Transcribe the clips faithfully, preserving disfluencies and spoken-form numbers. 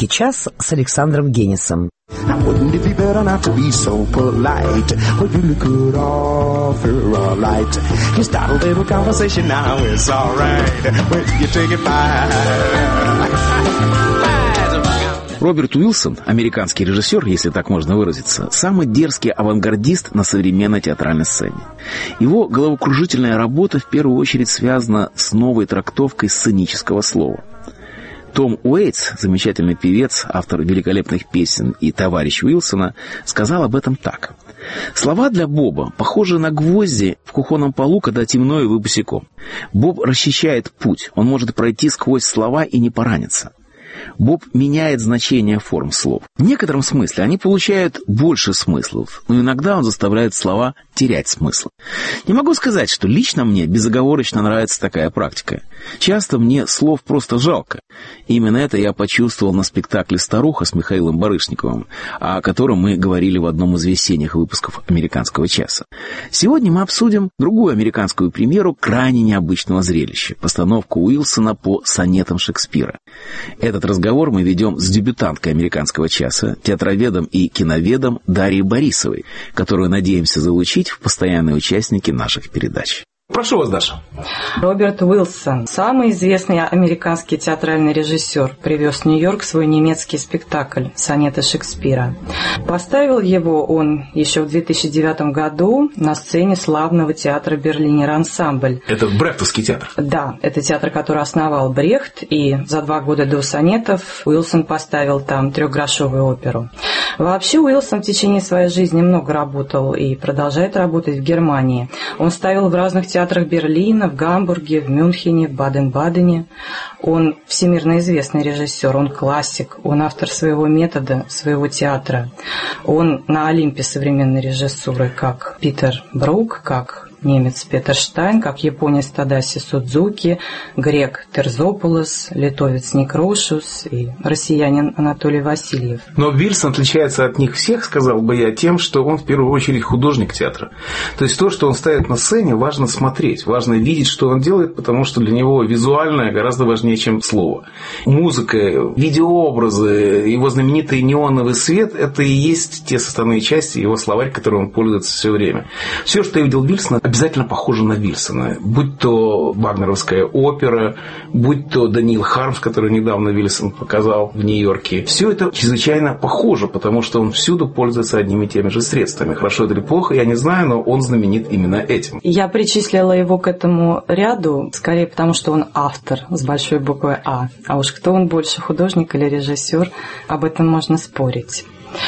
«Американский час» с Александром Генисом. Роберт Уилсон, американский режиссер, если так можно выразиться, самый дерзкий авангардист на современной театральной сцене. Его головокружительная работа в первую очередь связана с новой трактовкой сценического слова. Том Уэйтс, замечательный певец, автор великолепных песен и товарищ Уилсона, сказал об этом так. «Слова для Боба похожи на гвозди в кухонном полу, когда темно и вы босиком. Боб расчищает путь, он может пройти сквозь слова и не пораниться. Боб меняет значение форм слов. В некотором смысле они получают больше смыслов, но иногда он заставляет слова терять смысл. Не могу сказать, что лично мне безоговорочно нравится такая практика. Часто мне слов просто жалко. Именно это я почувствовал на спектакле «Старуха» с Михаилом Барышниковым, о котором мы говорили в одном из весенних выпусков «Американского часа». Сегодня мы обсудим другую американскую премьеру крайне необычного зрелища – постановку Уилсона по сонетам Шекспира. Этот разговор мы ведем с дебютанткой «Американского часа», театроведом и киноведом Дарьей Борисовой, которую надеемся залучить в постоянные участники наших передач. Прошу вас, Даша. Роберт Уилсон, самый известный американский театральный режиссер, привез в Нью-Йорк свой немецкий спектакль «Сонеты Шекспира». Поставил его он еще в две тысячи девятом году на сцене славного театра «Берлинер Ансамбль». Это Брехтовский театр? Да, это театр, который основал Брехт, и за два года до «Сонетов» Уилсон поставил там трехгрошовую оперу. Вообще Уилсон в течение своей жизни много работал и продолжает работать в Германии. Он ставил в разных театрах Берлина, в Гамбурге, в Мюнхене, в Баден-Бадене. Он всемирно известный режиссер, он классик, он автор своего метода, своего театра. Он на Олимпе современной режиссуры, как Питер Брук, как немец Петер Штайн, как японец Тадаси Судзуки, грек Терзополос, литовец Некрошус и россиянин Анатолий Васильев. Но Уилсон отличается от них всех, сказал бы я, тем, что он в первую очередь художник театра. То есть то, что он ставит на сцене, важно смотреть, важно видеть, что он делает, потому что для него визуальное гораздо важнее, чем слово. Музыка, видеообразы, его знаменитый неоновый свет – это и есть те составные части, его словарь, которым он пользуется все время. Все, что я видел Уилсона, обязательно похоже на Уилсона. Будь то вагнеровская опера, будь то Даниил Хармс, который недавно Уилсон показал в Нью-Йорке. Все это чрезвычайно похоже, потому что он всюду пользуется одними и теми же средствами. Хорошо это или плохо, я не знаю, но он знаменит именно этим. Я причислила его к этому ряду, скорее потому, что он автор с большой буквы «А». А уж кто он больше, художник или режиссер, об этом можно спорить.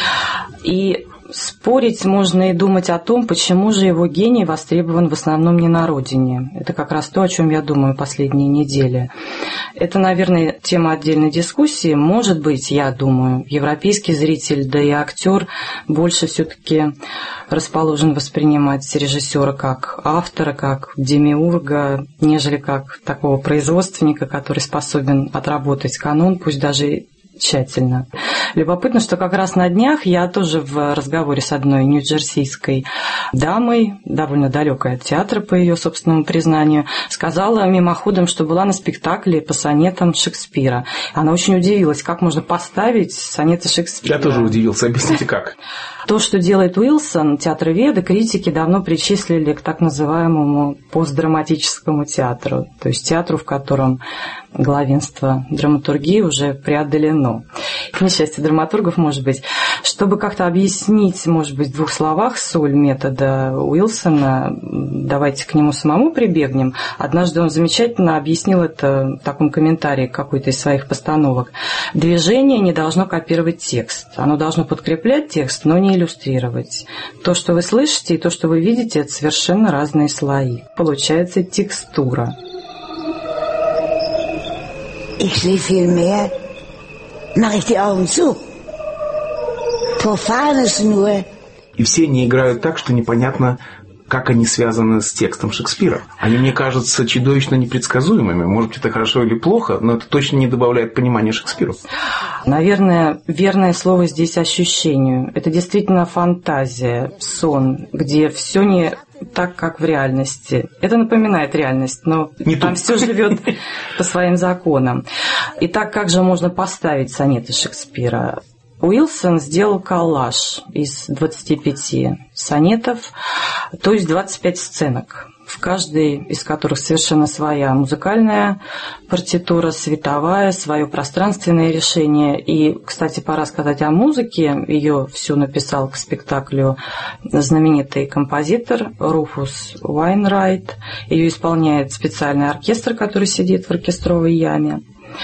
И спорить можно и думать о том, почему же его гений востребован в основном не на родине. Это как раз то, о чем я думаю последние недели. Это, наверное, тема отдельной дискуссии. Может быть, я думаю, европейский зритель, да и актер больше все-таки расположен воспринимать режиссера как автора, как демиурга, нежели как такого производственника, который способен отработать канон, пусть даже тщательно. Любопытно, что как раз на днях я тоже в разговоре с одной нью-джерсийской дамой, довольно далекой от театра, по ее собственному признанию, сказала мимоходом, что была на спектакле по сонетам Шекспира. Она очень удивилась, как можно поставить сонеты Шекспира. Я тоже удивился. Объясните, как? То, что делает Уилсон, театроведы, критики давно причислили к так называемому постдраматическому театру, то есть театру, в котором главенство драматургии уже преодолено. К несчастью драматургов, может быть. Чтобы как-то объяснить, может быть, в двух словах соль метода Уилсона, давайте к нему самому прибегнем. Однажды он замечательно объяснил это в таком комментарии к какой-то из своих постановок. Движение не должно копировать текст. Оно должно подкреплять текст, но не иллюстрировать. То, что вы слышите, и то, что вы видите, это совершенно разные слои. Получается текстура. Ich sehe viel mehr. Mache ich die Augen zu. Profan ist nur. И все они играют так, что непонятно, как они связаны с текстом Шекспира. Они, мне кажутся, чудовищно непредсказуемыми. Может быть, это хорошо или плохо, но это точно не добавляет понимания Шекспиру. Наверное, верное слово здесь ощущению. Это действительно фантазия, сон, где все не так, как в реальности. Это напоминает реальность, но Не там тут. все живет по своим законам. Итак, как же можно поставить сонеты Шекспира? Уилсон сделал коллаж из двадцати пяти сонетов, то есть двадцать пять сценок, в каждой из которых совершенно своя музыкальная партитура, световая, свое пространственное решение. И, кстати, пора сказать о музыке. Ее всю написал к спектаклю знаменитый композитор Руфус Уайнрайт. Ее исполняет специальный оркестр, который сидит в оркестровой яме.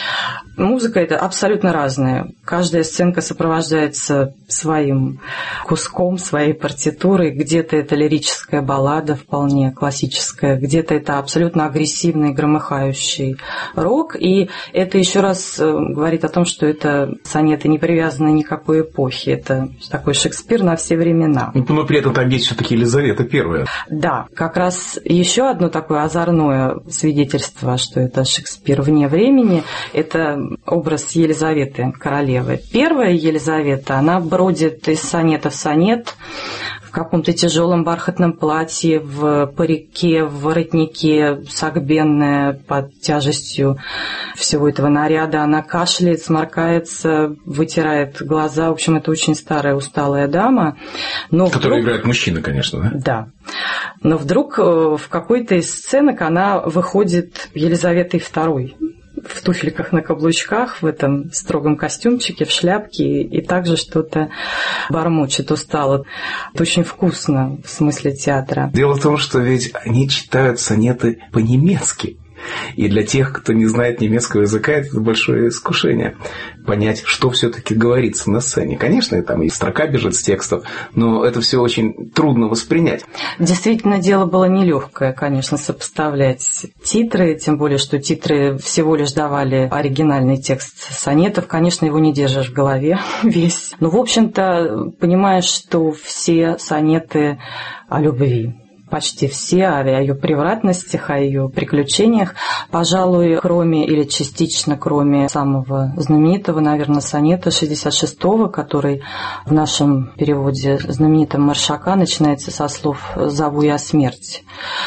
Музыка это абсолютно разная. Каждая сценка сопровождается своим куском, своей партитурой. Где-то это лирическая баллада, вполне классическая, где-то это абсолютно агрессивный, громыхающий рок. И это еще раз говорит о том, что это сонеты не привязаны ни к какой эпохе. Это такой Шекспир на все времена. Но при этом там есть все-таки Елизавета Первая. Да, как раз еще одно такое озорное свидетельство, что это Шекспир вне времени, это образ Елизаветы, королевы. Первая Елизавета, она бродит из сонета в сонет в каком-то тяжелом бархатном платье, в парике, в воротнике, согбенная под тяжестью всего этого наряда. Она кашляет, сморкается, вытирает глаза. В общем, это очень старая, усталая дама. Но Которая вдруг... играет мужчина, конечно, да? Да. Но вдруг в какой-то из сценок она выходит Елизаветой Второй. В туфельках на каблучках, в этом строгом костюмчике, в шляпке, и также что-то бормочет устало. Это очень вкусно в смысле театра. Дело в том, что ведь они читают сонеты по-немецки. И для тех, кто не знает немецкого языка, это большое искушение понять, что все-таки говорится на сцене. Конечно, там и строка бежит с текстов, но это все очень трудно воспринять. Действительно, дело было нелегкое, конечно, сопоставлять титры, тем более, что титры всего лишь давали оригинальный текст сонетов. Конечно, его не держишь в голове весь. Но, в общем-то, понимаешь, что все сонеты о любви. Почти все, о ее превратностях, о ее приключениях. Пожалуй, кроме или частично, кроме самого знаменитого, наверное, сонета шестьдесят шестого, который в нашем переводе знаменитом Маршака начинается со слов «Зову я смерть».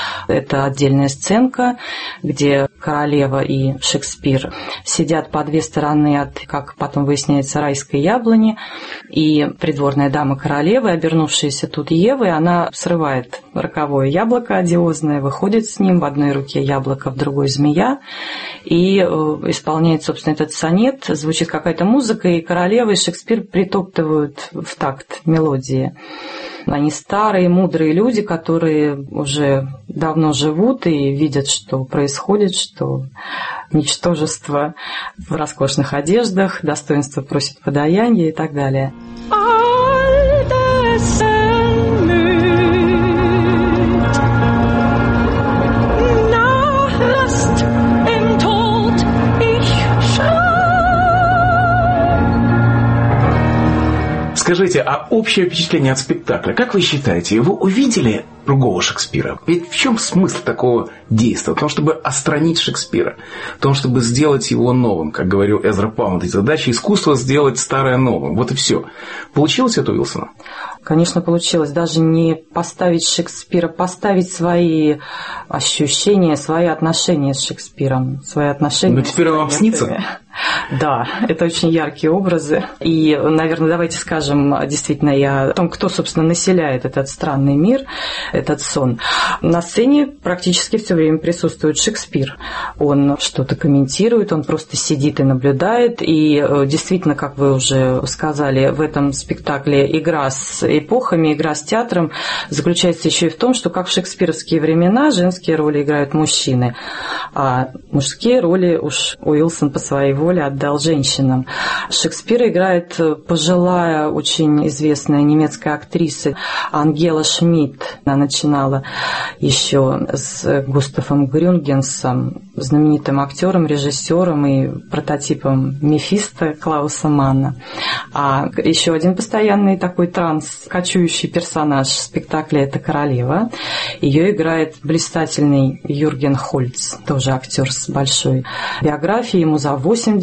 Это отдельная сценка, где королева и Шекспир сидят по две стороны от, как потом выясняется, райской яблони, и придворная дама королевы, обернувшаяся тут Евой, она срывает роковое яблоко одиозное, выходит с ним, в одной руке яблоко, в другой змея, и исполняет, собственно, этот сонет, звучит какая-то музыка, и королева и Шекспир притоптывают в такт мелодии. Они старые, мудрые люди, которые уже давно живут и видят, что происходит, что ничтожество в роскошных одеждах, достоинство просит подаяния и так далее. Скажите, а общее впечатление от спектакля, как вы считаете, вы увидели другого Шекспира? Ведь в чем смысл такого действия? В том, чтобы отстранить Шекспира, в том, чтобы сделать его новым, как говорил Эзра Паунд, задача искусства сделать старое новым. Вот и все. Получилось это у Уилсона? Конечно, получилось. Даже не поставить Шекспира, поставить свои ощущения, свои отношения с Шекспиром, свои отношения. Но теперь он вам снится? Да, это очень яркие образы. И, наверное, давайте скажем действительно и о том, кто, собственно, населяет этот странный мир, этот сон. На сцене практически все время присутствует Шекспир. Он что-то комментирует, он просто сидит и наблюдает. И действительно, как вы уже сказали, в этом спектакле игра с эпохами, игра с театром заключается еще и в том, что, как в шекспировские времена, женские роли играют мужчины, а мужские роли уж Уилсон по своей воле отдал женщинам. Шекспир играет пожилая, очень известная немецкая актриса Ангела Шмидт. Она начинала еще с Густавом Грюнгенсом, знаменитым актером, режиссером и прототипом Мефисто Клауса Манна. А еще один постоянный такой транс, кочующий персонаж спектакля – это королева. Ее играет блистательный Юрген Хольц, тоже актер с большой биографией, ему за восемьдесят,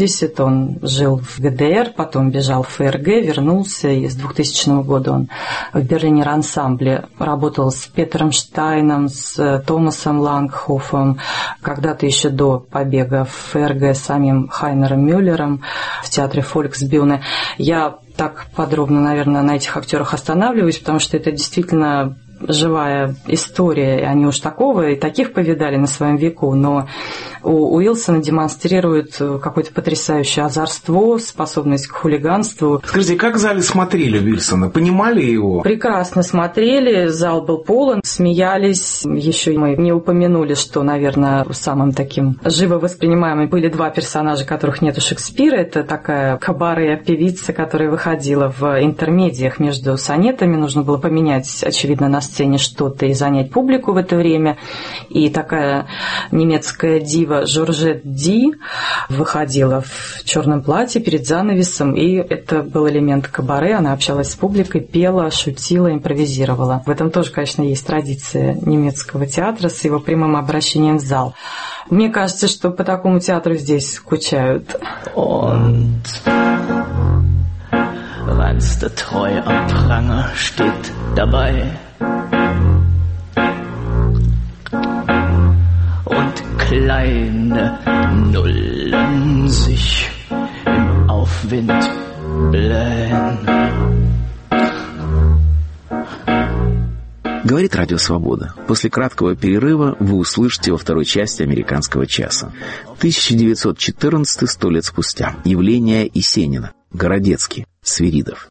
восемьдесят он жил в ГДР, потом бежал в ФРГ, вернулся, и с двухтысячного года он в Берлинер ансамбле работал с Петером Штайном, с Томасом Лангхофом, когда-то еще до побега в ФРГ с самим Хайнером Мюллером в театре Фольксбюhne. Я так подробно, наверное, на этих актерах останавливаюсь, потому что это действительно живая история, и они уж такого и таких повидали на своем веку, но у Уилсона демонстрирует какое-то потрясающее озорство, способность к хулиганству. Скажите, как в зале смотрели Уилсона? Понимали его? Прекрасно смотрели, зал был полон, смеялись. Еще мы не упомянули, что, наверное, самым таким живо воспринимаемым были два персонажа, которых нет у Шекспира. Это такая кабаре-певица, которая выходила в интермедиях между сонетами. Нужно было поменять, очевидно, на сцене что-то и занять публику в это время. И такая немецкая дива Жоржет Ди выходила в черном платье перед занавесом, и это был элемент кабаре. Она общалась с публикой, пела, шутила, импровизировала. В этом тоже, конечно, есть традиция немецкого театра с его прямым обращением в зал. Мне кажется, что по такому театру здесь скучают. Und reinste Treu am Pranger steht dabei. Und kleine Nullen sich im Aufwind blähen. Говорит Радио Свобода. После краткого перерыва вы услышите во второй части «Американского часа». тысяча девятьсот четырнадцатый, сто лет спустя. Явление Есенина. Городецкий. Свиридов.